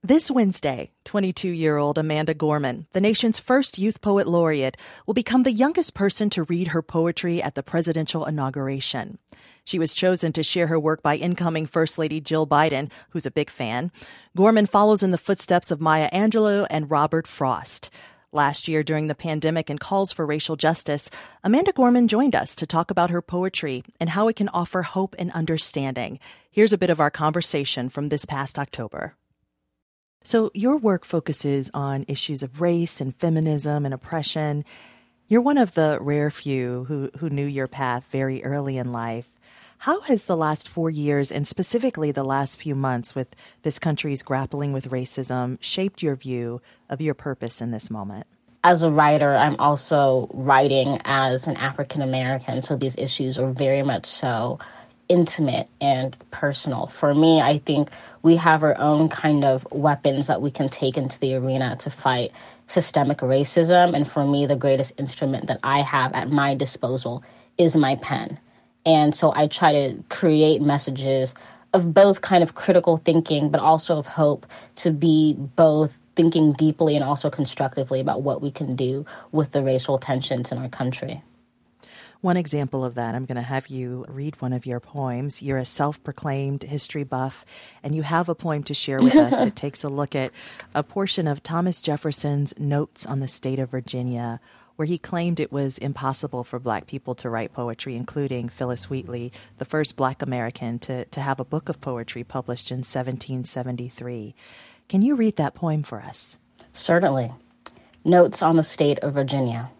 This Wednesday, 22-year-old Amanda Gorman, the nation's first Youth Poet Laureate, will become the youngest person to read her poetry at the presidential inauguration. She was chosen to share her work by incoming First Lady Jill Biden, who's a big fan. Gorman follows in the footsteps of Maya Angelou and Robert Frost. Last year, during the pandemic and calls for racial justice, Amanda Gorman joined us to talk about her poetry and how it can offer hope and understanding. Here's a bit of our conversation from this past October. So your work focuses on issues of race and feminism and oppression. You're one of the rare few who knew your path very early in life. How has the last 4 years, and specifically the last few months with this country's grappling with racism, shaped your view of your purpose in this moment? As a writer, I'm also writing as an African American, so these issues are very much so intimate and personal. For me, I think we have our own kind of weapons that we can take into the arena to fight systemic racism. And for me, the greatest instrument that I have at my disposal is my pen. And so I try to create messages of both kind of critical thinking, but also of hope, to be both thinking deeply and also constructively about what we can do with the racial tensions in our country. One example of that, I'm going to have you read one of your poems. You're a self-proclaimed history buff, and you have a poem to share with us that takes a look at a portion of Thomas Jefferson's Notes on the State of Virginia, where he claimed it was impossible for Black people to write poetry, including Phillis Wheatley, the first Black American to have a book of poetry published in 1773. Can you read that poem for us? Certainly. Notes on the State of Virginia.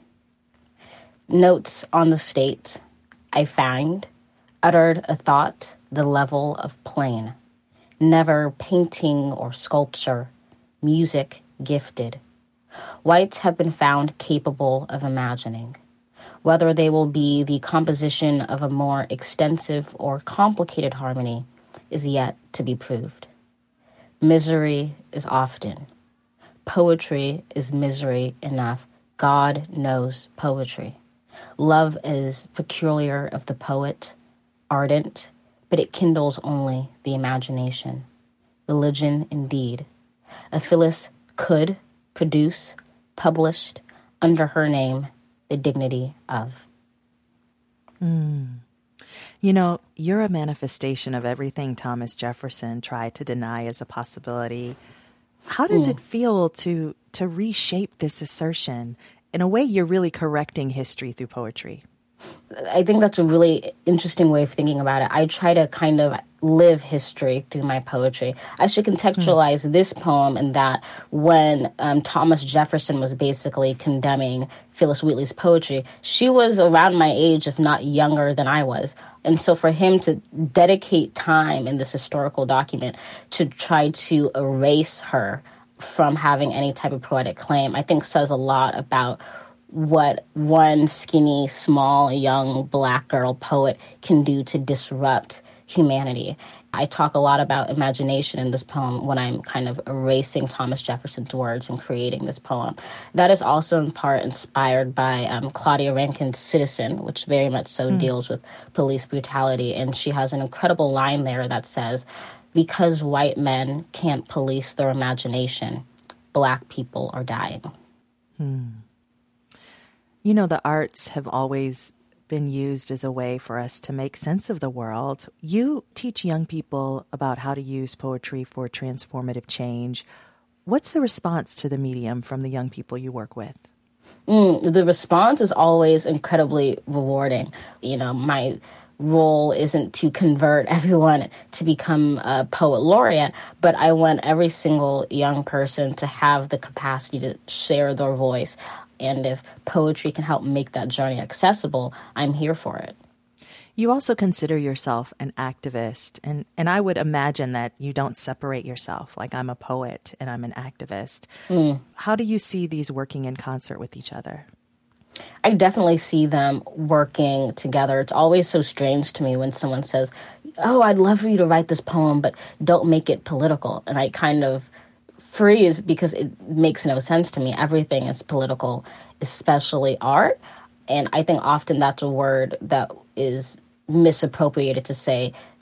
Notes on the state, I find, uttered a thought the level of plain, never painting or sculpture, music gifted. Whites have been found capable of imagining. Whether they will be the composition of a more extensive or complicated harmony is yet to be proved. Misery is often. Poetry is misery enough. God knows poetry. Love is peculiar of the poet, ardent, but it kindles only the imagination. Religion, indeed. A Phyllis could produce, published, under her name, the dignity of. You know, you're a manifestation of everything Thomas Jefferson tried to deny as a possibility. How does it feel to reshape this assertion? In a way, you're really correcting history through poetry. I think that's a really interesting way of thinking about it. I try to kind of live history through my poetry. I should contextualize this poem in that when Thomas Jefferson was basically condemning Phillis Wheatley's poetry, she was around my age, if not younger than I was. And so for him to dedicate time in this historical document to try to erase her from having any type of poetic claim, I think says a lot about what one skinny, small, young Black girl poet can do to disrupt humanity. I talk a lot about imagination in this poem when I'm kind of erasing Thomas Jefferson's words and creating this poem. That is also in part inspired by Claudia Rankine's Citizen, which very much so deals with police brutality. And she has an incredible line there that says, "Because white men can't police their imagination, Black people are dying." You know, the arts have always been used as a way for us to make sense of the world. You teach young people about how to use poetry for transformative change. What's the response to the medium from the young people you work with? The response is always incredibly rewarding. You know, my role isn't to convert everyone to become a poet laureate, but I want every single young person to have the capacity to share their voice. And if poetry can help make that journey accessible, I'm here for it. You also consider yourself an activist, and I would imagine that you don't separate yourself, like I'm a poet and I'm an activist. How do you see these working in concert with each other? I definitely see them working together. It's always so strange to me when someone says, "Oh, I'd love for you to write this poem, but don't make it political." And I kind of freeze because it makes no sense to me. Everything is political, especially art. And I think often that's a word that is misappropriated to say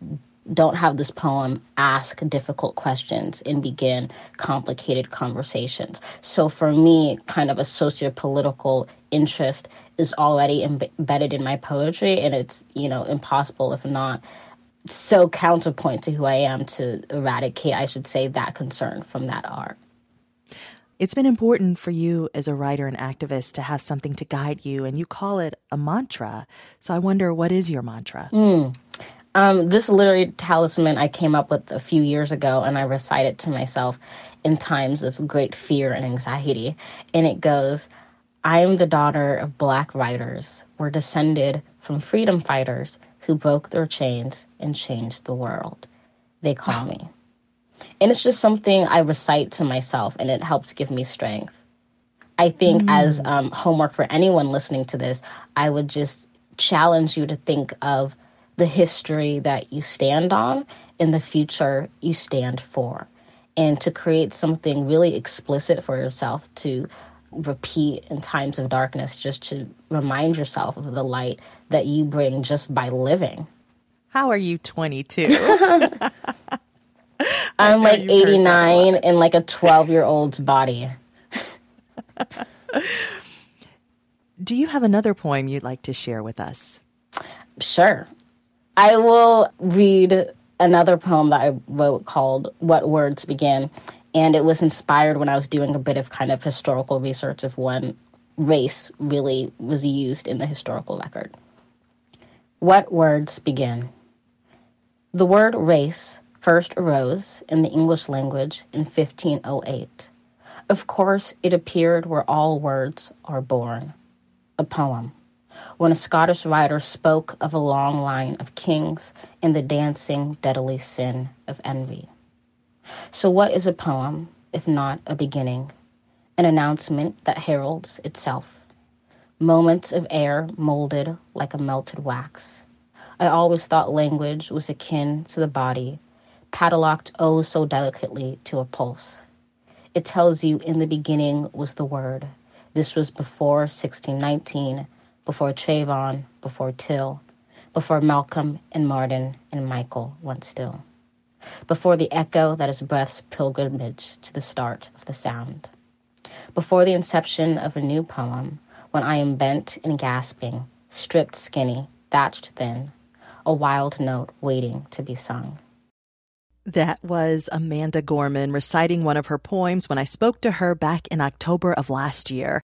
don't have this poem ask difficult questions and begin complicated conversations. So for me, kind of a socio-political interest is already embedded in my poetry, and it's, impossible, if not so counterpoint to who I am, to eradicate, I should say, that concern from that art. It's been important for you as a writer and activist to have something to guide you, and you call it a mantra. So I wonder, what is your mantra? This literary talisman I came up with a few years ago, and I recite it to myself in times of great fear and anxiety. And it goes, I am the daughter of Black writers. We're descended from freedom fighters who broke their chains and changed the world. They call me. And it's just something I recite to myself, and it helps give me strength. I think as homework for anyone listening to this, I would just challenge you to think of the history that you stand on and the future you stand for, and to create something really explicit for yourself to repeat in times of darkness, just to remind yourself of the light that you bring just by living. How are you 22? I'm like 89 in like a 12-year-old's body. Do you have another poem you'd like to share with us? Sure. I will read another poem that I wrote called What Words Begin, and it was inspired when I was doing a bit of kind of historical research of when race really was used in the historical record. What words begin? The word race first arose in the English language in 1508. Of course, it appeared where all words are born, a poem, when a Scottish writer spoke of a long line of kings and the dancing, deadly sin of envy. So what is a poem, if not a beginning, an announcement that heralds itself? Moments of air molded like a melted wax. I always thought language was akin to the body, padlocked oh so delicately to a pulse. It tells you in the beginning was the word. This was before 1619, before Trayvon, before Till, before Malcolm and Martin and Michael went still, before the echo that is breath's pilgrimage to the start of the sound, before the inception of a new poem, when I am bent and gasping, stripped skinny, thatched thin, a wild note waiting to be sung. That was Amanda Gorman reciting one of her poems when I spoke to her back in October of last year.